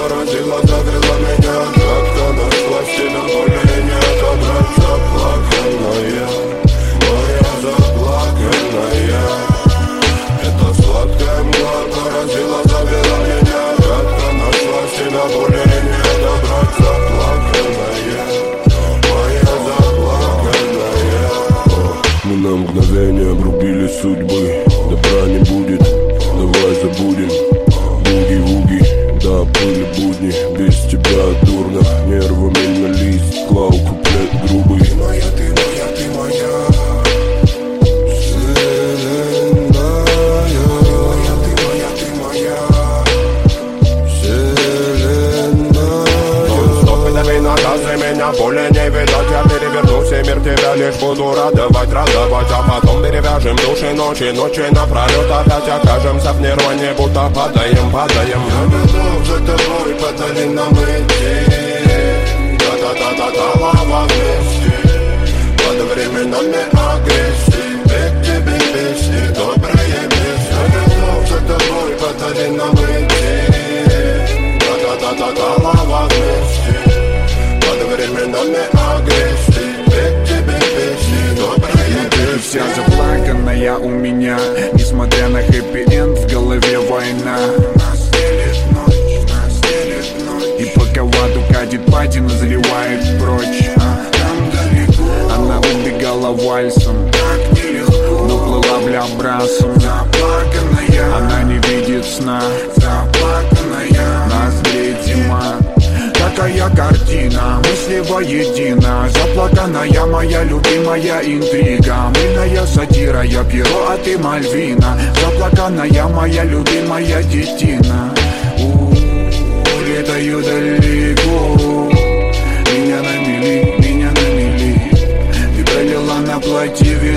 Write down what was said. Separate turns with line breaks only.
поразила, завела меня. Как-то нашла в себя более не отобрать. Заплаканная, моя заплаканная. Эта сладкая мгла поразила, завела меня. Как-то нашла в себя более не отобрать. Заплаканная, моя заплаканная. Мы на мгновение обрубили судьбы. Добра не будет, давай забудем. Буги-вуги, да, были будни. Без тебя дурно, нервами на лист. Клау, куплет грубый. Ты моя, ты моя, ты моя вселенная. Ты моя, ты моя вселенная. Нон-стоп и дави наказы, меня более не видать. Я перевернусь и мир тебя лишь буду радовать. А потом перевяжем души ночи напролет. Опять окажемся в нирване, будто падаем. Я готов за тобой, подари нам идти. Да-да-да-да-да, лава вместе. Под временами агрессии. К тебе песни, добрые песни. Я готов за тобой, подари нам идти. Да-да-да-да-да, лава вместе. Под временами агрессии. К тебе песни, добрые песни.
Вся заплаканная у меня, несмотря на хэппи-энд, в голове война. Нас делит ночь. И пока в аду катит патина, заливает прочь. Там далеко она убегала вальсом, так нелегко, но плыла блябрасом. Заплаканная, она не видит сна. Заплаканная, нас греет зима. Такая картина, мысли воедино. Заплаканная моя любимая интрига. Мыльная сатира, я перо, а ты Мальвина. Заплаканная моя любимая детина. Летаю далеко. Меня на мели. Ты пролила на платье вино.